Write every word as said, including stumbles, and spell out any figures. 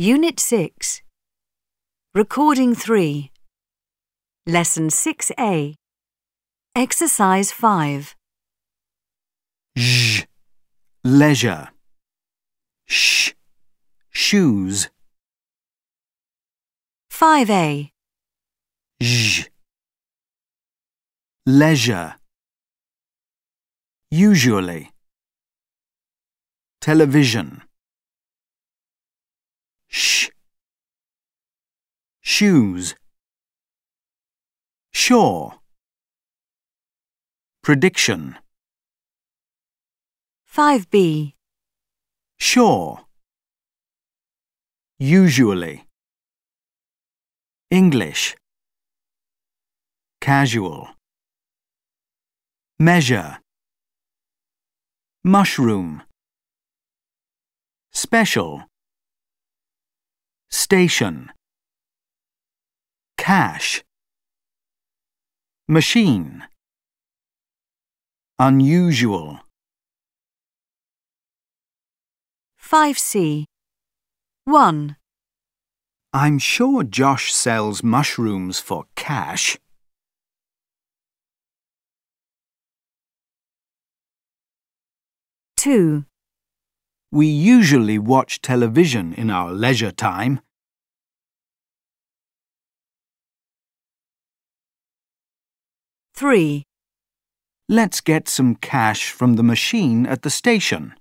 Unit six. Recording three. Lesson six A. Exercise five. Sh, leisure. Sh, shoes. five A. J, leisure. Usually. Television. Sh, shoes. Sure. Prediction. five B. Sure. Usually. English. Casual. Measure. Mushroom. Special. Station. Cash. Machine. Unusual. five C. one. I'm sure Josh sells mushrooms for cash. two. We usually watch television in our leisure time. three. Let's get some cash from the machine at the station.